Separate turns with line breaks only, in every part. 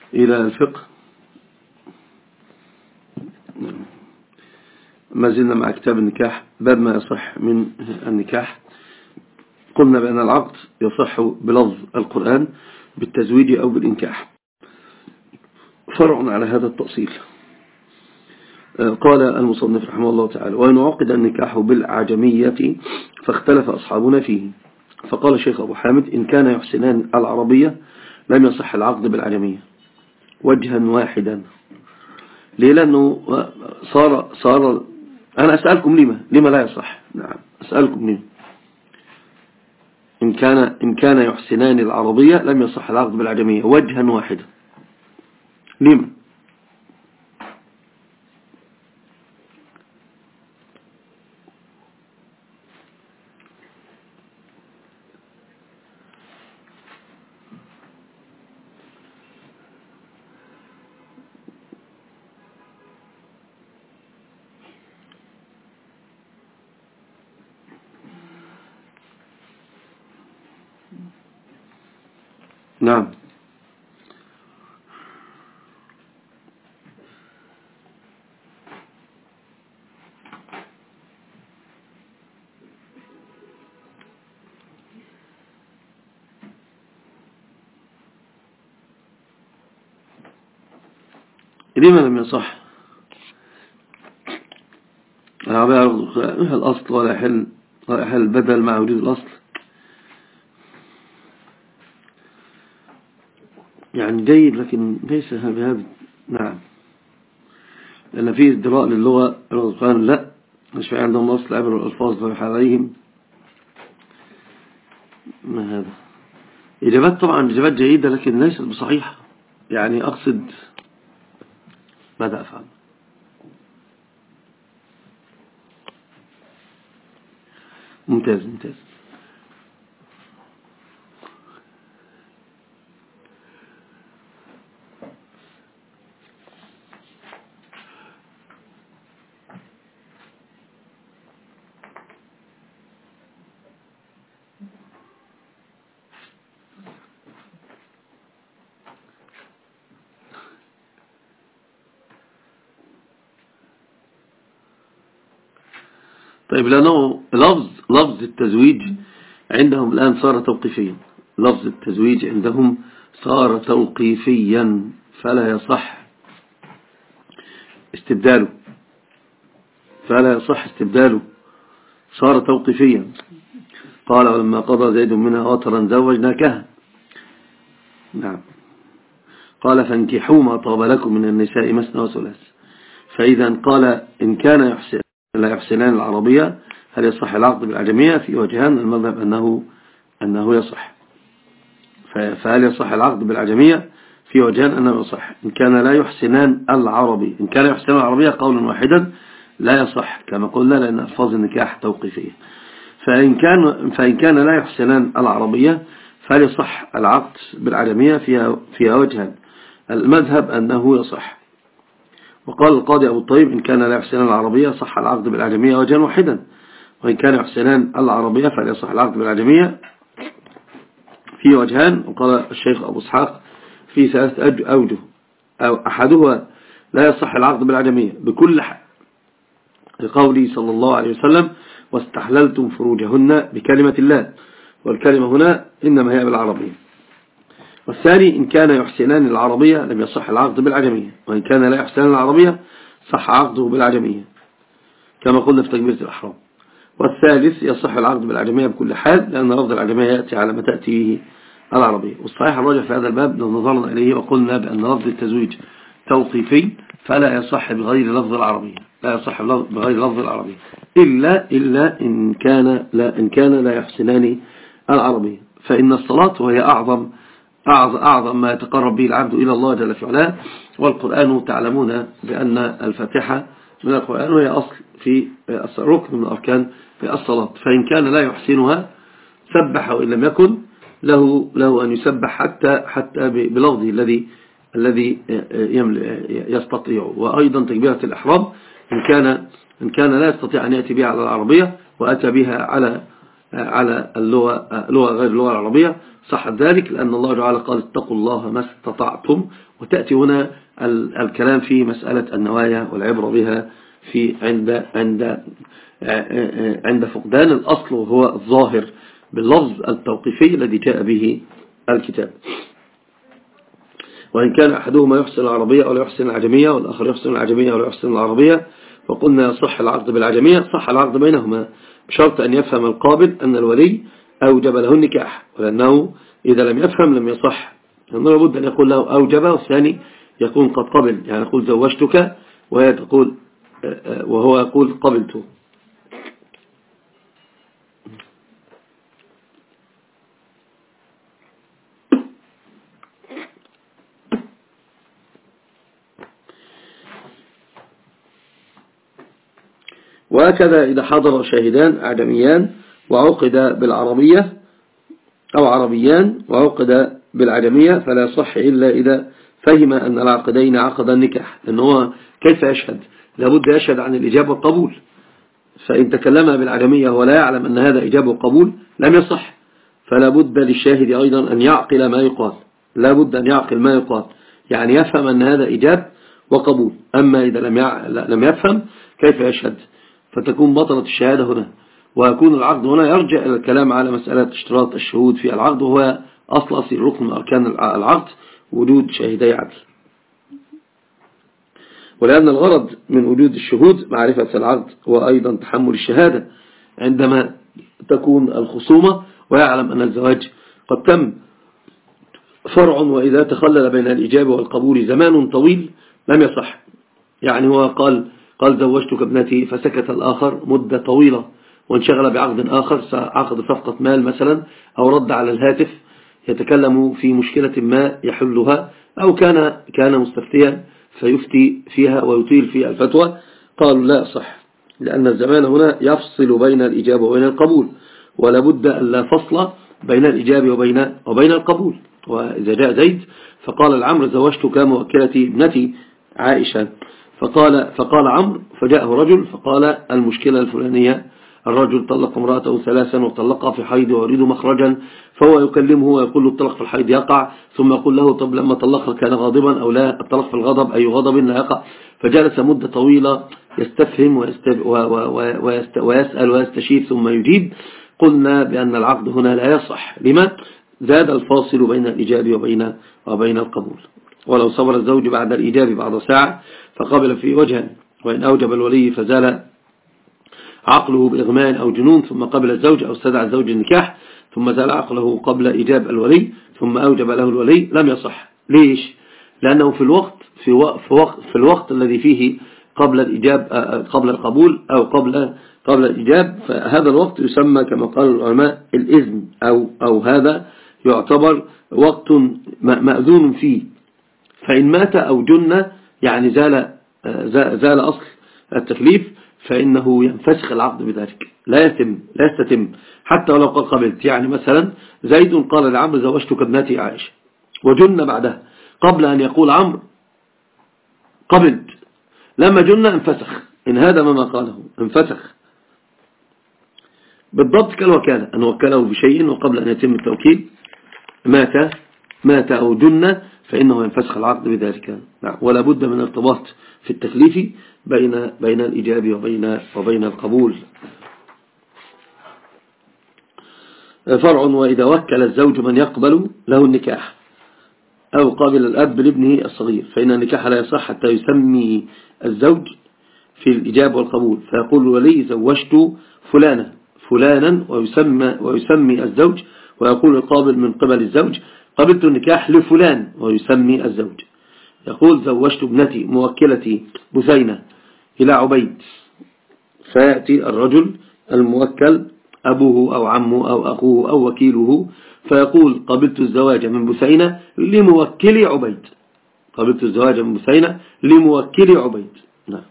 إلى الفقه. ما زلنا مع كتاب النكاح، باب ما يصح من النكاح. قلنا بأن العقد يصح بلفظ القرآن بالتزويج أو بالإنكاح، فرع على هذا التأصيل. قال المصنف رحمه الله تعالى: وإن عقد النكاح بالعجمية فاختلف أصحابنا فيه. فقال الشيخ أبو حامد: إن كان يحسنان العربية لم يصح العقد بالعجمية وجها واحدا. ليه؟ لأنه صار أنا أسألكم لما لا يصح. نعم أسألكم لما. إن كان يحسنان العربية لم يصح العقد بالعجمية وجها واحدا. لما؟ نعم لما لم يصح العربية الأصل ولا يحل بدل مع وجود الأصل؟ يعني جيد لكن ليس بهذا. نعم، لأن فيه ازدراء للغة. القرآن لا، مش في عندهم أصل عبر الألفاظ ضرح عليهم. ما هذا؟ إجابات طبعا إجابات جيدة لكن ليست بصحيحة. يعني أقصد ماذا أفعل؟ ممتاز. طيب، لأنه لفظ التزويج عندهم الآن صار توقيفيا. لفظ التزويج عندهم صار توقيفيا فلا يصح استبداله. صار توقيفيا. قال: ولما قضى زيد منها وطرا زوجناكها. نعم. قال: فانكحوا ما طاب لكم من النساء مثنى وثلاث. فإذا قال: إن كان لا يحسنان العربية هل يصح العقد بالعجمية؟ في وجهان. المذهب أنه يصح. فهل يصح العقد بالعجمية؟ في وجهان أنه يصح. إن كان لا يحسنان العربية، إن كان يحسنان العربية قولا واحدا لا يصح كما قلنا، لأن ألفاظ النكاح توقيفية. فإن كان لا يحسنان العربية فهل يصح العقد بالعجمية؟ فيها وجهان. المذهب أنه يصح. وقال القاضي أبو الطيب: إن كان لا يحسنان العربية صح العقد بالعجمية وجها واحدا، وإن كان يحسنان العربية فهل يصح العقد بالعجمية؟ في وجهان. وقال الشيخ أبو اسحاق: في 3 أوجه، أو أحدها لا يصح العقد بالعجمية بكل حال، لقوله صلى الله عليه وسلم: واستحللتم فروجهن بكلمة الله، والكلمة هنا إنما هي بالعربية. والثاني: إن كان يحسنان العربية لم يصح العقد بالعجمية، وإن كان لا يحسنان العربية صح عقده بالعجمية كما قلنا في تكبيرة الإحرام. والثالث: يصح العقد بالعجمية بكل حال، لأن لفظ العجمية يأتي على ما تأتي به العربية. والصحيح الراجح في هذا الباب لو نظرنا إليه وقلنا بأن لفظ التزويج توقيفي فلا يصح بغير لفظ العربية، لا يصح بغير لفظ العربية إلا إن كان لا يحسنان العربية. فإن الصلاة وهي أعظم ما يتقرب به العبد إلى الله جل في علاه. والقرآن تعلمون بأن الفاتحة من القرآن وهي أصل في ركن من أركان في الصلاة. فإن كان لا يحسنها سبح، وإن لم يكن له أن يسبح حتى بلفظه الذي يستطيع. وأيضا تكبيرة الإحرام إن كان لا يستطيع أن يأتي بها على العربية وأتى بها على اللغة غير اللغة العربية صح ذلك لأن الله تعالى قال اتقوا الله ما استطعتم، وتأتي هنا الكلام في مسألة النوايا والعبرة بها في عند فقدان الأصل وهو الظاهر باللفظ التوقيفي الذي جاء به الكتاب. وإن كان أحدهما يحسن العربية ولا يحسن العجمية والآخر يحسن العجمية ولا يحسن العربية، وقلنا صح العقد بالعجمية، صح العقد بينهما بشرط أن يفهم القابل أن الولي أوجب له النكاح، ولأنه إذا لم يفهم لم يصح، لأنه لابد أن يقول له أوجب، والثاني يكون قد قبل، يعني يقول زوجتك وهو يقول قبلته. وهكذا إذا حضر شاهدان أعجميان وعقد بالعربية أو عربيان وعقد بالعجمية فلا يصح إلا إذا فهم أن العقدين عقد النكاح، لأنه هو كيف يشهد؟ لابد يشهد عن الإجابة والقبول، فإن تكلم بالعجمية ولا يعلم أن هذا إجابة وقبول لم يصح، فلا بد للشاهد أيضا أن يعقل ما يقال، لا بد أن يعقل ما يقال، يعني يفهم أن هذا إجاب وقبول. أما إذا لم يفهم كيف يشهد؟ فتكون بطلة الشهادة هنا، ويكون العقد هنا يرجع إلى الكلام على مسألة اشتراط الشهود في العقد، وهو أصل ركن من أركان العقد وجود شاهدي عدل. ولأن الغرض من وجود الشهود معرفة العقد وأيضا تحمل الشهادة عندما تكون الخصومة ويعلم أن الزواج قد تم. فرع وإذا تخلل بين الإجابة والقبول زمان طويل لم يصح، يعني هو قال زوجتك ابنتي فسكت الآخر مدة طويلة وانشغل بعقد آخر، عقد صفقة مال مثلا، أو رد على الهاتف يتكلم في مشكلة ما يحلها، أو كان مستفتيا فيفتي فيها ويطيل في الفتوى، قالوا لا صح، لأن الزمان هنا يفصل بين الإجابة وبين القبول، ولا بد أن لا فصل بين الإجابة وبين القبول. وإذا جاء زيد فقال العمر زوجتك موكلتي ابنتي عائشة، فقال عمرو فجاءه رجل فقال المشكلة الفلانية، الرجل طلق امرأته 3 وطلقها في حيض ويريد مخرجا، فهو يكلمه ويقول له الطلق في الحيض يقع، ثم يقول له طب لما طلقها كان غاضبا أو لا، الطلق في الغضب أي غضب لا يقع. فجلس مدة طويلة يستفهم ويسأل ويستشير ثم يجيب. قلنا بأن العقد هنا لا يصح، لما؟ زاد الفاصل بين الإجابة وبين القبول. ولو صبر الزوج بعد الإجابة بعد ساعة فقبل في وجها، وإن أوجب الولي فزال عقله بإغماء أو جنون، ثم قبل الزوج أو استدعى الزوج النكاح ثم زال عقله قبل إجاب الولي ثم أوجب له الولي لم يصح. ليش؟ لأنه في الوقت الذي فيه قبل الإجاب قبل القبول أو قبل الإجاب، فهذا الوقت يسمى كما قال العلماء الإذن، أو هذا يعتبر وقت مأذون فيه، فإن مات أو جن يعني زال أصل التكليف فإنه ينفسخ العقد بذلك، لا يستتم حتى ولو قال قبلت. يعني مثلا زيد قال لعمرو زوجتك ابنتي عائشة وجن بعدها، قبل أن يقول عمرو قبلت، لما جن انفسخ، إن هذا ما قاله انفسخ بالضبط كالوكالة، أن وكله بشيء وقبل أن يتم التوكيل مات أو جن فإنه ينفسخ العقد بذلك. ولا بد من ارتباط في التكليف بين الإجابة وبين القبول. فرع وإذا وكل الزوج من يقبل له النكاح أو قابل الأب لابنه الصغير فإن النكاح لا يصح حتى يسمي الزوج في الإجابة والقبول، فيقول الولي زوجت فلانا ويسمي الزوج، ويقول القابل من قبل الزوج قبلت النكاح لفلان ويسمي الزوج. يقول زوجت ابنتي موكلتي بثينة إلى عبيد، فيأتي الرجل الموكل أبوه أو عمه أو أخوه أو وكيله فيقول قبلت الزواج من بثينة لموكلي عبيد، قبلت الزواج من بثينة لموكلي عبيد. نعم.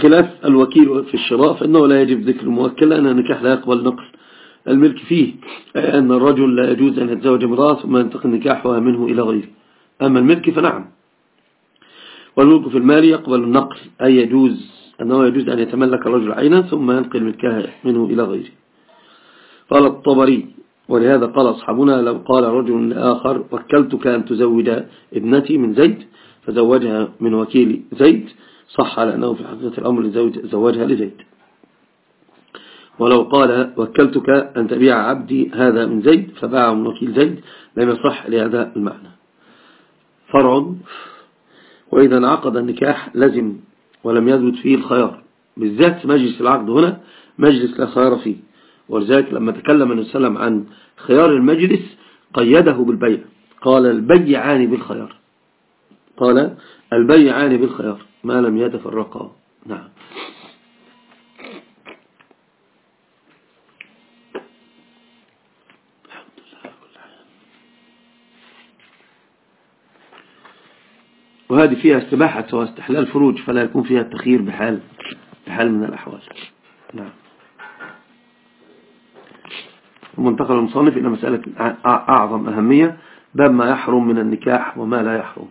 بخلاف الوكيل في الشراء فإنه لا يجب ذكر الموكل لأن النكاح لا يقبل نقل الملك فيه، أن الرجل لا يجوز أن يتزوج امرأة ثم ينتقل نكاحها منه إلى غيره. أما الملك فنعم. والملك في المال يقبل النقل، أي أنه يجوز أن يتملك الرجل عينا ثم ينقل ملكها منه إلى غيره. قال الطبري: ولهذا قال أصحابنا لو قال رجل لآخر وكلتك أن تزوج ابنتي من زيد فزوجها من وكيل زيد صح، لأنه في حقيقة الأمر زوجها لزيد. ولو قال وكلتك أن تبيع عبدي هذا من زيد فباعه من وكيل زيد لم يصح لهذا المعنى. فرع: وإذا انعقد النكاح لزم ولم يثبت فيه الخيار، بالذات مجلس العقد هنا مجلس لا خيار فيه. ولذلك لما تكلم النبي صلى الله عليه وسلم عن خيار المجلس قيده بالبيع، قال البيعان بالخيار، قال البيعان بالخيار ما لم يتفرقا. نعم. وهذه فيها استباحة واستحلال فروج، فلا يكون فيها التخيير بحال من الأحوال. نعم. ومنتقل المصنف إلى مسألة أعظم أهمية، باب ما يحرم من النكاح وما لا يحرم.